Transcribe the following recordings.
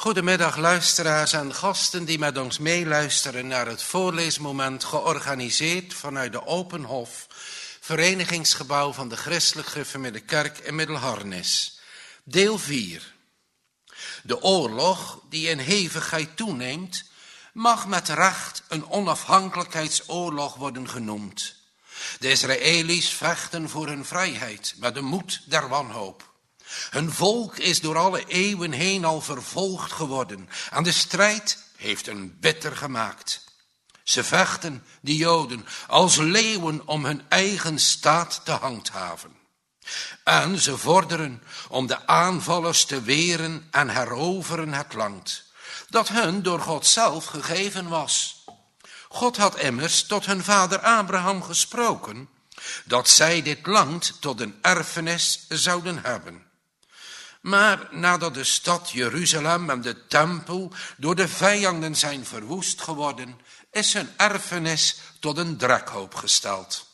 Goedemiddag luisteraars en gasten die met ons meeluisteren naar het voorleesmoment georganiseerd vanuit de Open Hof, verenigingsgebouw van de Christelijk Gereformeerde Kerk in Middelharnis. Deel 4. De oorlog die in hevigheid toeneemt, mag met recht een onafhankelijkheidsoorlog worden genoemd. De Israëli's vechten voor hun vrijheid met de moed der wanhoop. Hun volk is door alle eeuwen heen al vervolgd geworden en de strijd heeft hen bitter gemaakt. Ze vechten, die Joden, als leeuwen om hun eigen staat te handhaven. En ze vorderen om de aanvallers te weren en heroveren het land, dat hun door God zelf gegeven was. God had immers tot hun vader Abraham gesproken, dat zij dit land tot een erfenis zouden hebben. Maar nadat de stad Jeruzalem en de tempel door de vijanden zijn verwoest geworden, is hun erfenis tot een drekhoop gesteld.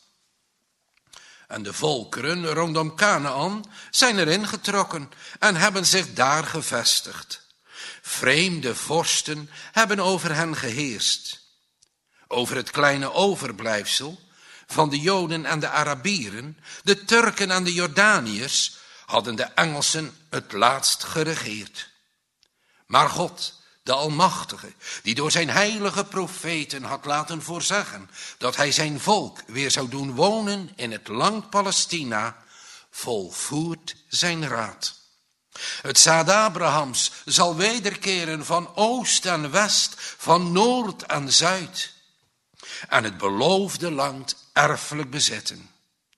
En de volkeren rondom Kanaän zijn erin getrokken en hebben zich daar gevestigd. Vreemde vorsten hebben over hen geheerst. Over het kleine overblijfsel van de Joden en de Arabieren, de Turken en de Jordaniërs, hadden de Engelsen het laatst geregeerd. Maar God, de Almachtige, die door zijn heilige profeten had laten voorzeggen dat hij zijn volk weer zou doen wonen in het land Palestina, volvoert zijn raad. Het zaad Abrahams zal wederkeren van oost en west, van noord en zuid, en het beloofde land erfelijk bezetten.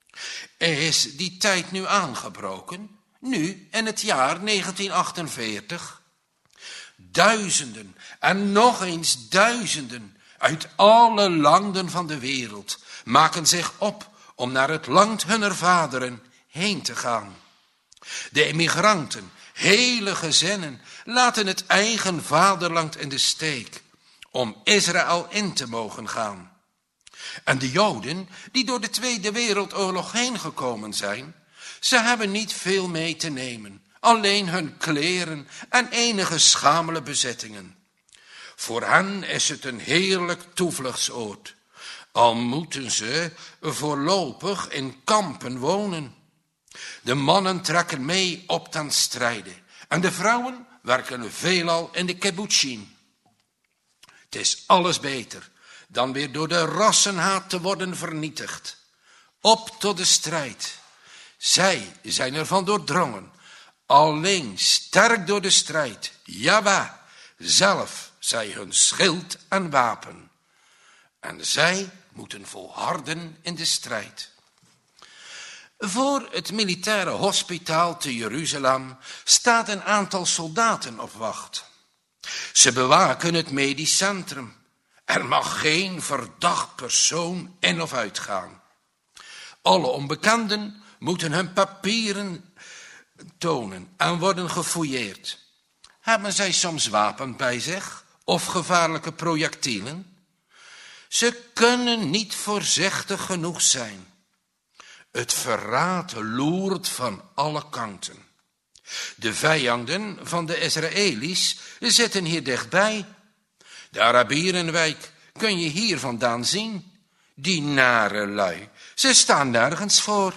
Is die tijd nu aangebroken? Nu, in het jaar 1948. Duizenden en nog eens duizenden uit alle landen van de wereld maken zich op om naar het land hunner vaderen heen te gaan. De emigranten, hele gezinnen, laten het eigen vaderland in de steek om Israël in te mogen gaan. En de Joden die door de Tweede Wereldoorlog heen gekomen zijn, ze hebben niet veel mee te nemen, alleen hun kleren en enige schamele bezittingen. Voor hen is het een heerlijk toevluchtsoord, al moeten ze voorlopig in kampen wonen. De mannen trekken mee op ten strijde en de vrouwen werken veelal in de kibbutzim. Het is alles beter dan weer door de rassenhaat te worden vernietigd. Op tot de strijd. Zij zijn ervan doordrongen. Alleen sterk door de strijd. Jawel, zelf zij hun schild en wapen. En zij moeten volharden in de strijd. Voor het militaire hospitaal te Jeruzalem staat een aantal soldaten op wacht. Ze bewaken het medisch centrum. Er mag geen verdacht persoon in of uitgaan. Alle onbekenden moeten hun papieren tonen en worden gefouilleerd. Hebben zij soms wapen bij zich of gevaarlijke projectielen? Ze kunnen niet voorzichtig genoeg zijn. Het verraad loert van alle kanten. De vijanden van de Israëli's zitten hier dichtbij. De Arabierenwijk kun je hier vandaan zien. Die nare lui, ze staan nergens voor.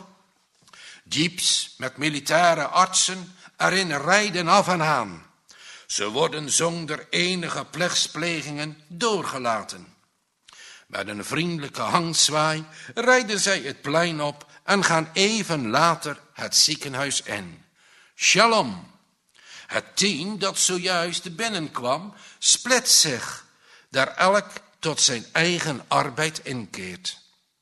Jeeps met militaire artsen erin rijden af en aan. Ze worden zonder enige plechtsplegingen doorgelaten. Met een vriendelijke handzwaai rijden zij het plein op en gaan even later het ziekenhuis in. Shalom. Het team dat zojuist binnenkwam splitst zich, daar elk tot zijn eigen arbeid inkeert.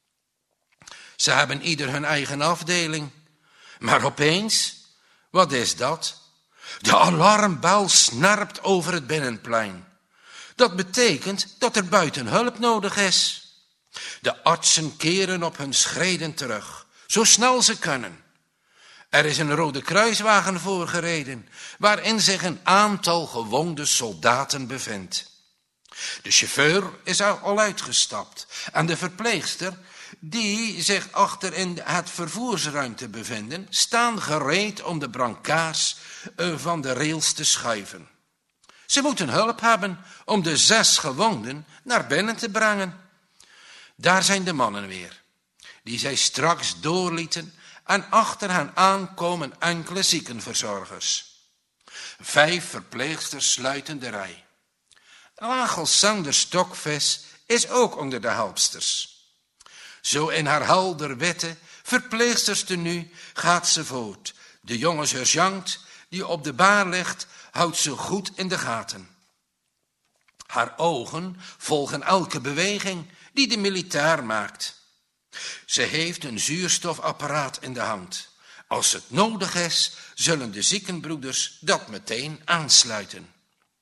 Ze hebben ieder hun eigen afdeling. Maar opeens, wat is dat? De alarmbel snerpt over het binnenplein. Dat betekent dat er buiten hulp nodig is. De artsen keren op hun schreden terug, zo snel ze kunnen. Er is een Rode Kruiswagen voorgereden, waarin zich een aantal gewonde soldaten bevindt. De chauffeur is al uitgestapt en de verpleegster, die zich achter in het vervoersruimte bevinden, staan gereed om de brancards van de rails te schuiven. Ze moeten hulp hebben om de 6 gewonden naar binnen te brengen. Daar zijn de mannen weer, die zij straks doorlieten, en achter hen aankomen enkele ziekenverzorgers. 5 verpleegsters sluiten de rij. Rachel Sander Stokvis is ook onder de helpsters. Zo in haar helder witte verpleegsterstenu gaat ze voort. De jonge sergeant die op de baar ligt, houdt ze goed in de gaten. Haar ogen volgen elke beweging die de militair maakt. Ze heeft een zuurstofapparaat in de hand. Als het nodig is, zullen de ziekenbroeders dat meteen aansluiten.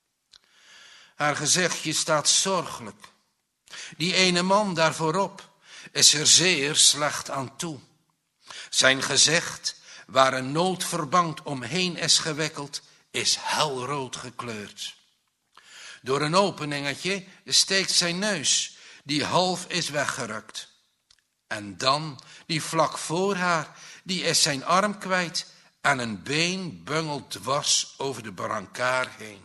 Haar gezichtje staat zorgelijk. Die ene man daar voorop is er zeer slecht aan toe. Zijn gezicht, waar een noodverband omheen is gewikkeld, is helrood gekleurd. Door een openingetje steekt zijn neus, die half is weggerukt. En dan, die vlak voor haar, die is zijn arm kwijt en een been bungelt dwars over de brancard heen.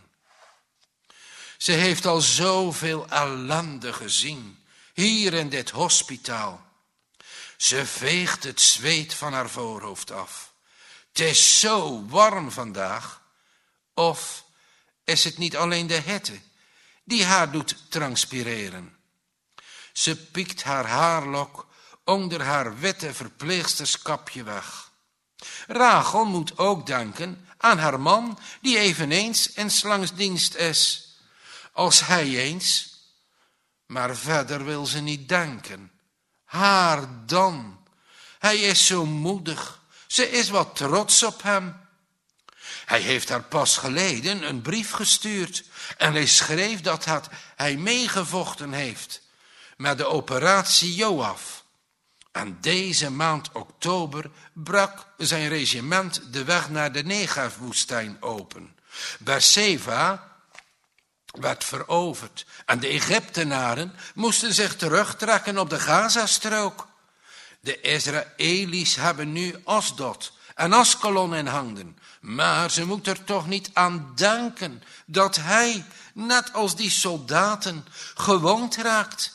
Ze heeft al zoveel ellende gezien, hier in dit hospitaal. Ze veegt het zweet van haar voorhoofd af. Het is zo warm vandaag. Of is het niet alleen de hitte die haar doet transpireren? Ze piekt haar haarlok onder haar witte verpleegsterskapje weg. Rachel moet ook denken aan haar man, die eveneens in slangsdienst is als hij eens. Maar verder wil ze niet denken. Haar dan. Hij is zo moedig. Ze is wat trots op hem. Hij heeft haar pas geleden een brief gestuurd en hij schreef dat hij meegevochten heeft met de operatie Joaf. En deze maand oktober brak zijn regiment de weg naar de Negev-woestijn open. Beersheva werd veroverd en de Egyptenaren moesten zich terugtrekken op de Gazastrook. De Israëli's hebben nu Asdod en Askelon in handen, maar ze moeten er toch niet aan denken dat hij, net als die soldaten, gewond raakt.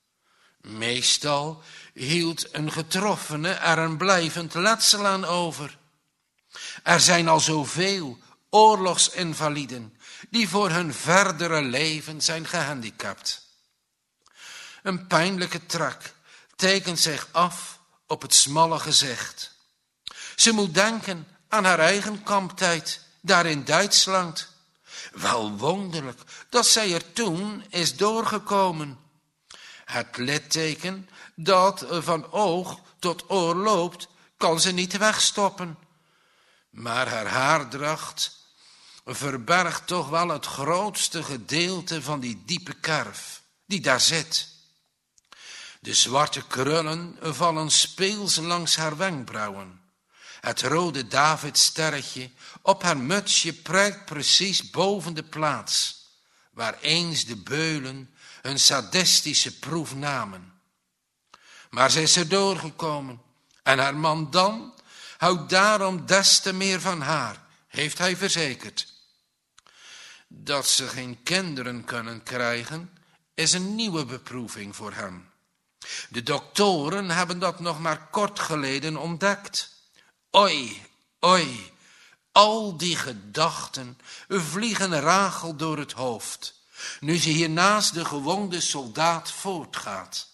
Meestal hield een getroffene er een blijvend letsel aan over. Er zijn al zoveel oorlogsinvaliden die voor hun verdere leven zijn gehandicapt. Een pijnlijke trek tekent zich af op het smalle gezicht. Ze moet denken aan haar eigen kamptijd, daar in Duitsland. Wel wonderlijk dat zij er toen is doorgekomen. Het litteken dat van oog tot oor loopt, kan ze niet wegstoppen. Maar haar haardracht verbergt toch wel het grootste gedeelte van die diepe kerf die daar zit. De zwarte krullen vallen speels langs haar wenkbrauwen. Het rode Davidsterretje op haar mutsje prijkt precies boven de plaats waar eens de beulen hun sadistische proef namen. Maar ze is er doorgekomen en haar man dan houdt daarom des te meer van haar, heeft hij verzekerd. Dat ze geen kinderen kunnen krijgen is een nieuwe beproeving voor hem. De doktoren hebben dat nog maar kort geleden ontdekt. Oei, oei, al die gedachten vliegen Rachel door het hoofd, nu ze hier naast de gewonde soldaat voortgaat.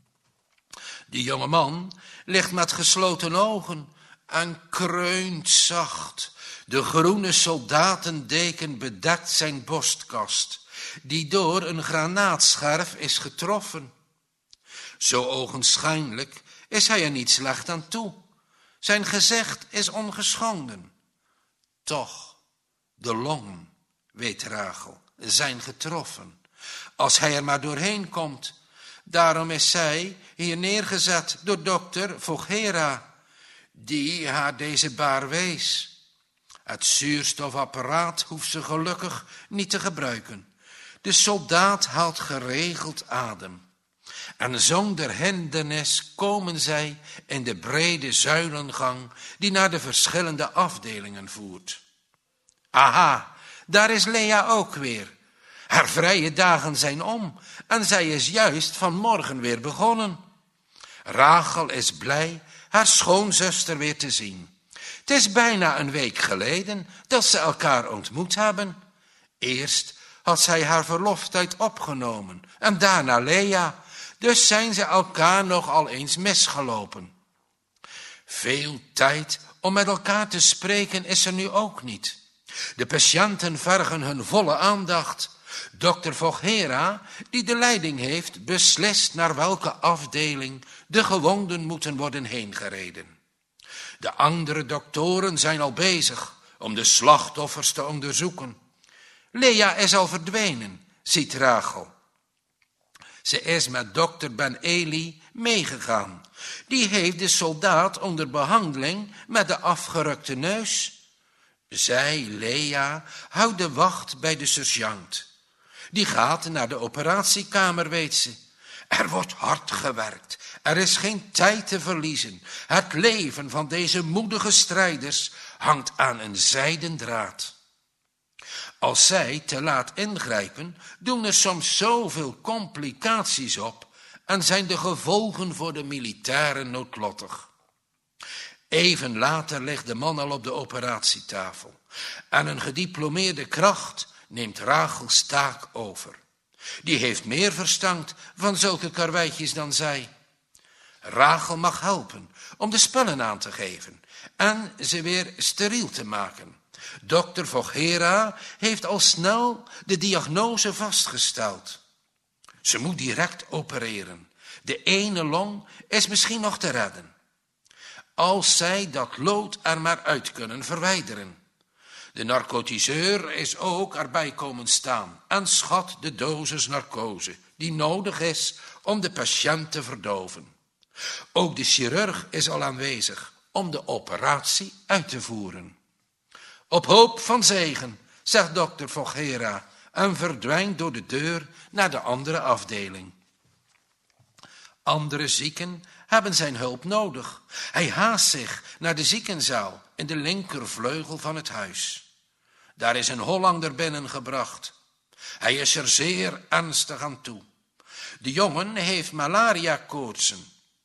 De jonge man ligt met gesloten ogen en kreunt zacht. De groene soldatendeken bedekt zijn borstkast, die door een granaatscherf is getroffen. Zo ogenschijnlijk is hij er niet slecht aan toe. Zijn gezicht is ongeschonden. Toch, de longen, weet Rachel, zijn getroffen. Als hij er maar doorheen komt. Daarom is zij hier neergezet door dokter Vogera, die haar deze baar wees. Het zuurstofapparaat hoeft ze gelukkig niet te gebruiken. De soldaat haalt geregeld adem. En zonder hindernis komen zij in de brede zuilengang die naar de verschillende afdelingen voert. Aha, daar is Lea ook weer. Haar vrije dagen zijn om en zij is juist vanmorgen weer begonnen. Rachel is blij haar schoonzuster weer te zien. Het is bijna een week geleden dat ze elkaar ontmoet hebben. Eerst had zij haar verloftijd opgenomen en daarna Lea, dus zijn ze elkaar nog al eens misgelopen. Veel tijd om met elkaar te spreken is er nu ook niet. De patiënten vergen hun volle aandacht. Dokter Voghera, die de leiding heeft, beslist naar welke afdeling de gewonden moeten worden heengereden. De andere doktoren zijn al bezig om de slachtoffers te onderzoeken. Lea is al verdwenen, ziet Rachel. Ze is met dokter Ben Eli meegegaan. Die heeft de soldaat onder behandeling met de afgerukte neus. Zij, Lea, houdt de wacht bij de sergeant. Die gaat naar de operatiekamer, weet ze. Er wordt hard gewerkt. Er is geen tijd te verliezen. Het leven van deze moedige strijders hangt aan een zijden draad. Als zij te laat ingrijpen, doen er soms zoveel complicaties op en zijn de gevolgen voor de militairen noodlottig. Even later ligt de man al op de operatietafel en een gediplomeerde kracht neemt Rachels taak over. Die heeft meer verstand van zulke karweitjes dan zij. Rachel mag helpen om de spullen aan te geven en ze weer steriel te maken. Dokter Voghera heeft al snel de diagnose vastgesteld. Ze moet direct opereren. De ene long is misschien nog te redden. Als zij dat lood er maar uit kunnen verwijderen. De narcotiseur is ook erbij komen staan en schat de dosis narcose die nodig is om de patiënt te verdoven. Ook de chirurg is al aanwezig om de operatie uit te voeren. Op hoop van zegen, zegt dokter Voghera en verdwijnt door de deur naar de andere afdeling. Andere zieken hebben zijn hulp nodig. Hij haast zich naar de ziekenzaal in de linkervleugel van het huis. Daar is een Hollander binnengebracht. Hij is er zeer ernstig aan toe. De jongen heeft malaria-koortsen.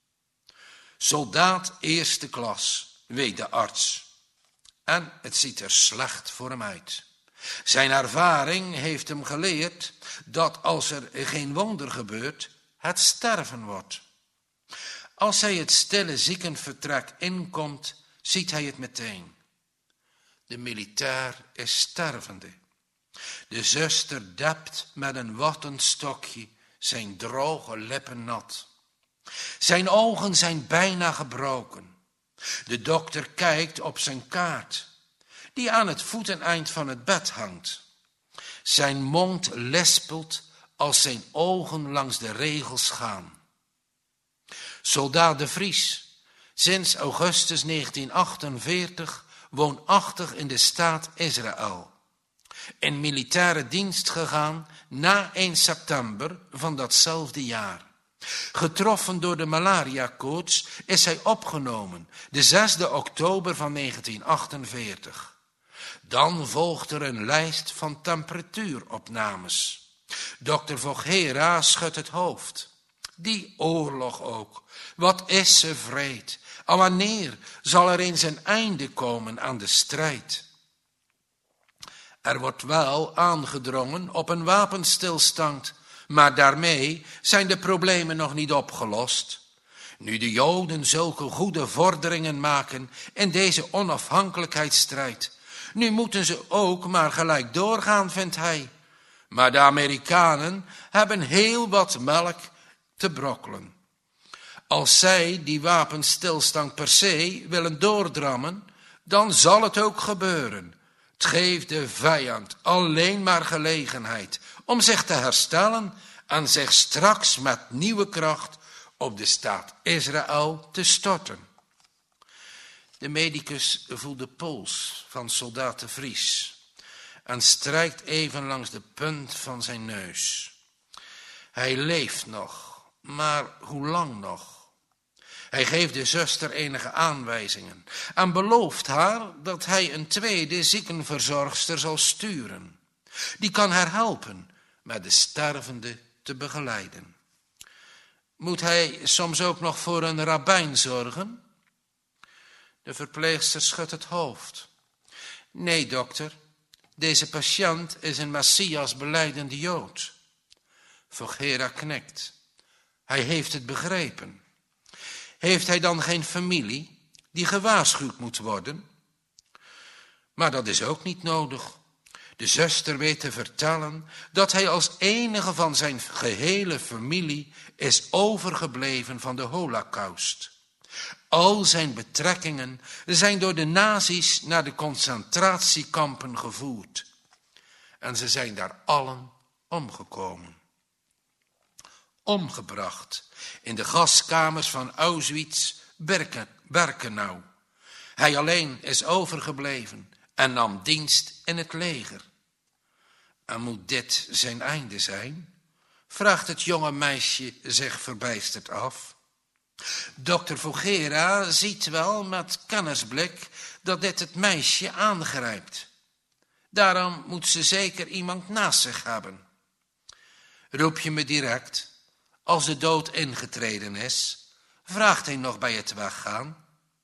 Soldaat eerste klas, weet de arts. En het ziet er slecht voor hem uit. Zijn ervaring heeft hem geleerd dat als er geen wonder gebeurt, het sterven wordt. Als hij het stille ziekenvertrek inkomt, ziet hij het meteen. De militair is stervende. De zuster dept met een wattenstokje zijn droge lippen nat. Zijn ogen zijn bijna gebroken. De dokter kijkt op zijn kaart, die aan het voeteneind van het bed hangt. Zijn mond lispelt als zijn ogen langs de regels gaan. Soldaat de Vries, sinds augustus 1948 woonachtig in de staat Israël. In militaire dienst gegaan na 1 september van datzelfde jaar. Getroffen door de malaria-koorts is hij opgenomen, de 6e oktober van 1948. Dan volgt er een lijst van temperatuuropnames. Dokter Voghera schudt het hoofd. Die oorlog ook, wat is ze wreed. En wanneer zal er eens een einde komen aan de strijd? Er wordt wel aangedrongen op een wapenstilstand, maar daarmee zijn de problemen nog niet opgelost. Nu de Joden zulke goede vorderingen maken in deze onafhankelijkheidsstrijd, nu moeten ze ook maar gelijk doorgaan, vindt hij. Maar de Amerikanen hebben heel wat melk te brokkelen. Als zij die wapenstilstand per se willen doordrammen, dan zal het ook gebeuren. Het geeft de vijand alleen maar gelegenheid om zich te herstellen en zich straks met nieuwe kracht op de staat Israël te storten. De medicus voelt de pols van soldaat de Vries en strijkt even langs de punt van zijn neus. Hij leeft nog, maar hoe lang nog? Hij geeft de zuster enige aanwijzingen en belooft haar dat hij een tweede ziekenverzorgster zal sturen. Die kan haar helpen, met de stervende te begeleiden. Moet hij soms ook nog voor een rabbijn zorgen? De verpleegster schudt het hoofd. Nee, dokter, deze patiënt is een Messias belijdende Jood. Voghera knikt. Hij heeft het begrepen. Heeft hij dan geen familie die gewaarschuwd moet worden? Maar dat is ook niet nodig. De zuster weet te vertellen dat hij als enige van zijn gehele familie is overgebleven van de Holocaust. Al zijn betrekkingen zijn door de nazi's naar de concentratiekampen gevoerd. En ze zijn daar allen omgekomen. Omgebracht in de gaskamers van Auschwitz-Birkenau. Hij alleen is overgebleven en nam dienst in het leger. En moet dit zijn einde zijn? Vraagt het jonge meisje zich verbijsterd af. Dokter Voghera ziet wel met kennisblik dat dit het meisje aangrijpt. Daarom moet ze zeker iemand naast zich hebben. Roep je me direct, als de dood ingetreden is, vraagt hij nog bij het weggaan.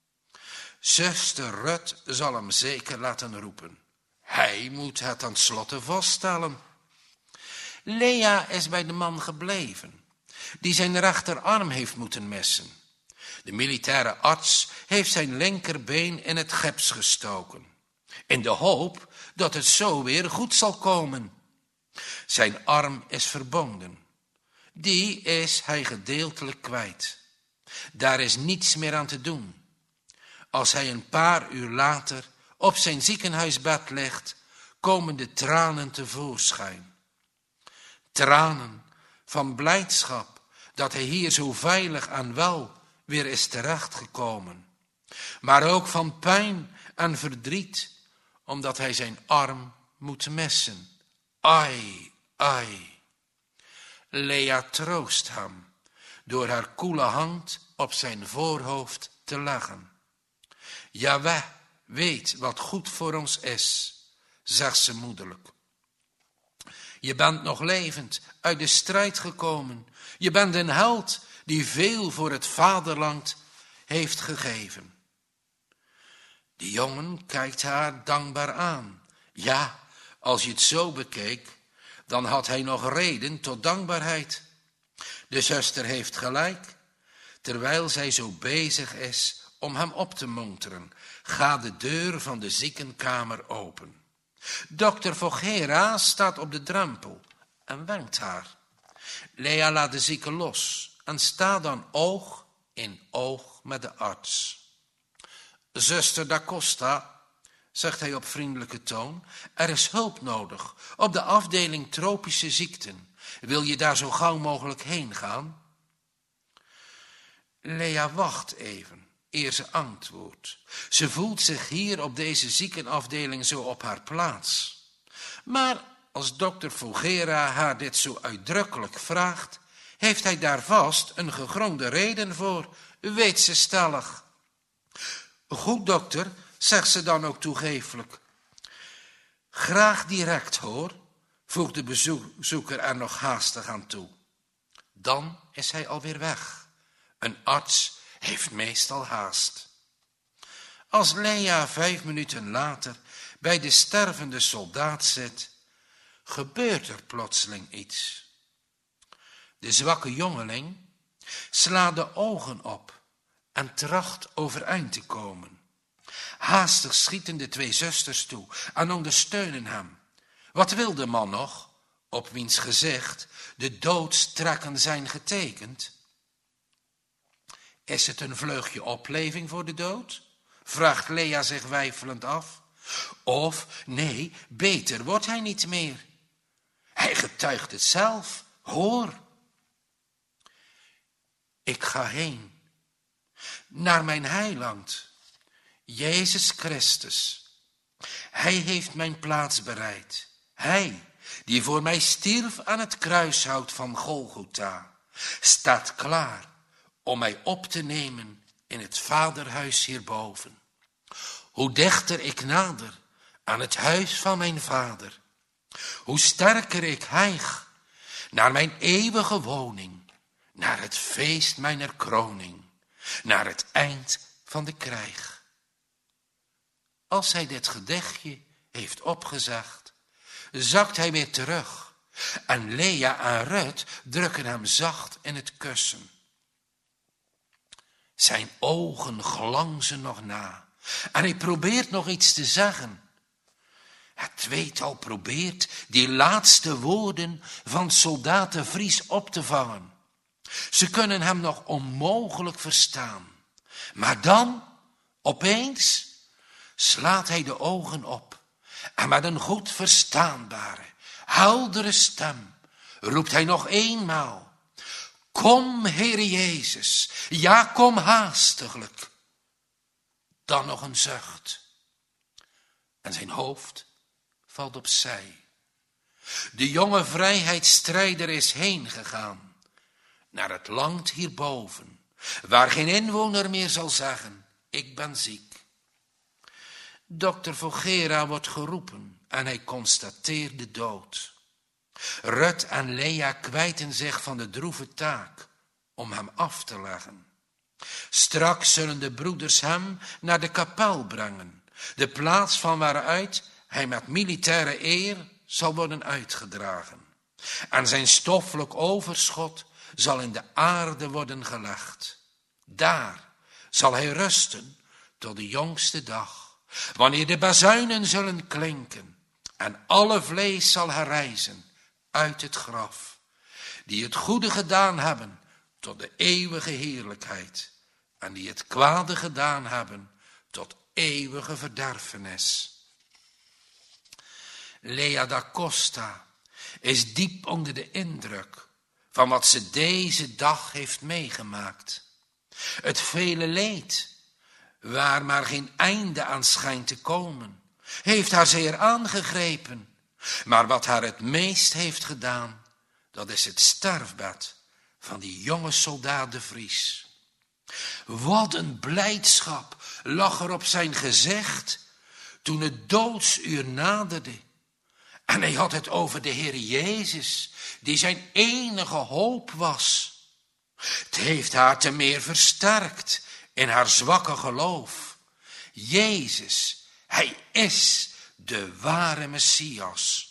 Zuster Rut zal hem zeker laten roepen. Hij moet het tenslotte vaststellen. Lea is bij de man gebleven, die zijn rechterarm heeft moeten missen. De militaire arts heeft zijn linkerbeen in het gips gestoken, in de hoop dat het zo weer goed zal komen. Zijn arm is verbonden. Die is hij gedeeltelijk kwijt. Daar is niets meer aan te doen. Als hij een paar uur later op zijn ziekenhuisbed ligt, komen de tranen tevoorschijn. Tranen van blijdschap dat hij hier zo veilig en wel weer is terechtgekomen. Maar ook van pijn en verdriet, omdat hij zijn arm moet missen. Ai, ai. Lea troost hem door haar koele hand op zijn voorhoofd te leggen. Jaweh weet wat goed voor ons is, zegt ze moederlijk. Je bent nog levend uit de strijd gekomen. Je bent een held die veel voor het vaderland heeft gegeven. De jongen kijkt haar dankbaar aan. Ja, als je het zo bekeek, dan had hij nog reden tot dankbaarheid. De zuster heeft gelijk. Terwijl zij zo bezig is om hem op te monteren, gaat de deur van de ziekenkamer open. Dokter Voghera staat op de drempel en wenkt haar. Lea laat de zieke los en staat dan oog in oog met de arts. Zuster da Costa, zegt hij op vriendelijke toon, er is hulp nodig op de afdeling tropische ziekten. Wil je daar zo gauw mogelijk heen gaan? Lea wacht even, eer ze antwoordt. Ze voelt zich hier op deze ziekenafdeling zo op haar plaats. Maar als dokter Voghera haar dit zo uitdrukkelijk vraagt, heeft hij daar vast een gegronde reden voor, weet ze stellig. Goed, dokter, zegt ze dan ook toegeeflijk. Graag direct, hoor, voegt de bezoeker er nog haastig aan toe. Dan is hij alweer weg. Een arts heeft meestal haast. Als Lea 5 minuten later bij de stervende soldaat zit, gebeurt er plotseling iets. De zwakke jongeling slaat de ogen op en tracht overeind te komen. Haastig schieten de 2 zusters toe en ondersteunen hem. Wat wil de man nog, op wiens gezicht de doodstrekken zijn getekend? Is het een vleugje opleving voor de dood? Vraagt Lea zich weifelend af. Of, nee, beter wordt hij niet meer. Hij getuigt het zelf, hoor. Ik ga heen, naar mijn heiland, Jezus Christus. Hij heeft mijn plaats bereid. Hij, die voor mij stierf aan het kruishout van Golgotha, staat klaar om mij op te nemen in het vaderhuis hierboven. Hoe dichter ik nader aan het huis van mijn vader, hoe sterker ik hijg naar mijn eeuwige woning, naar het feest mijner kroning, naar het eind van de krijg. Als hij dit gedichtje heeft opgezegd, zakt hij weer terug en Lea en Rut drukken hem zacht in het kussen. Zijn ogen glanzen nog na en hij probeert nog iets te zeggen. Het tweetal probeert die laatste woorden van soldaat de Vries op te vangen. Ze kunnen hem nog onmogelijk verstaan. Maar dan, opeens, slaat hij de ogen op en met een goed verstaanbare, heldere stem roept hij nog eenmaal: kom, Heer Jezus, ja, kom haastiglijk. Dan nog een zucht en zijn hoofd valt opzij. De jonge vrijheidsstrijder is heen gegaan naar het land hierboven, waar geen inwoner meer zal zeggen: ik ben ziek. Dokter Vogera wordt geroepen en hij constateert de dood. Rut en Lea kwijten zich van de droeve taak om hem af te leggen. Straks zullen de broeders hem naar de kapel brengen, de plaats van waaruit hij met militaire eer zal worden uitgedragen. En zijn stoffelijk overschot zal in de aarde worden gelegd. Daar zal hij rusten tot de jongste dag, wanneer de bazuinen zullen klinken en alle vlees zal herrijzen uit het graf, die het goede gedaan hebben tot de eeuwige heerlijkheid en die het kwade gedaan hebben tot eeuwige verderfenis. Lea da Costa is diep onder de indruk van wat ze deze dag heeft meegemaakt. Het vele leed, waar maar geen einde aan schijnt te komen, heeft haar zeer aangegrepen. Maar wat haar het meest heeft gedaan, dat is het sterfbed van die jonge soldaat de Vries. Wat een blijdschap lag er op zijn gezicht toen het doodsuur naderde. En hij had het over de Heer Jezus, die zijn enige hoop was. Het heeft haar te meer versterkt in haar zwakke geloof. Jezus, hij is de ware Messias.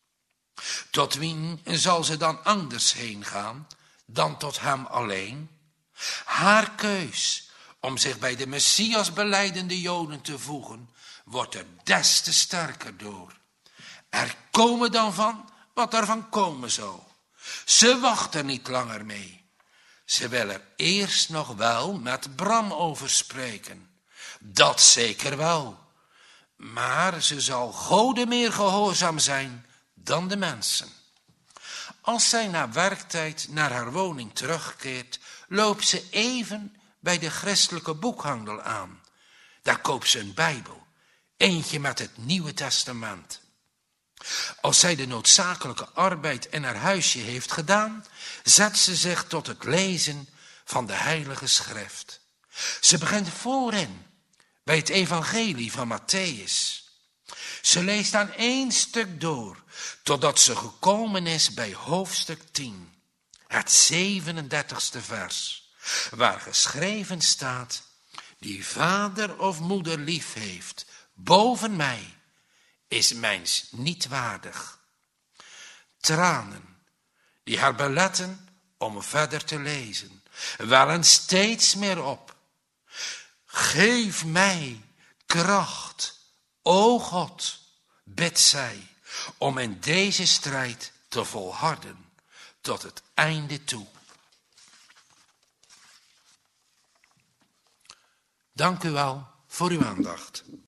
Tot wien zal ze dan anders heen gaan dan tot hem alleen? Haar keus om zich bij de Messias belijdende Joden te voegen, wordt er des te sterker door. Er komen dan van wat er van komen zou. Ze wacht er niet langer mee. Ze wil er eerst nog wel met Bram over spreken. Dat zeker wel. Maar ze zal Gode meer gehoorzaam zijn dan de mensen. Als zij na werktijd naar haar woning terugkeert, loopt ze even bij de christelijke boekhandel aan. Daar koopt ze een Bijbel, eentje met het Nieuwe Testament. Als zij de noodzakelijke arbeid in haar huisje heeft gedaan, zet ze zich tot het lezen van de Heilige Schrift. Ze begint voorin bij het evangelie van Mattheüs. Ze leest aan 1 stuk door, totdat ze gekomen is bij hoofdstuk 10, het 37e vers, waar geschreven staat: die vader of moeder lief heeft boven mij, is mijns niet waardig. Tranen die haar beletten om verder te lezen, wellen steeds meer op. Geef mij kracht, o God, bidt zij, om in deze strijd te volharden tot het einde toe. Dank u wel voor uw aandacht.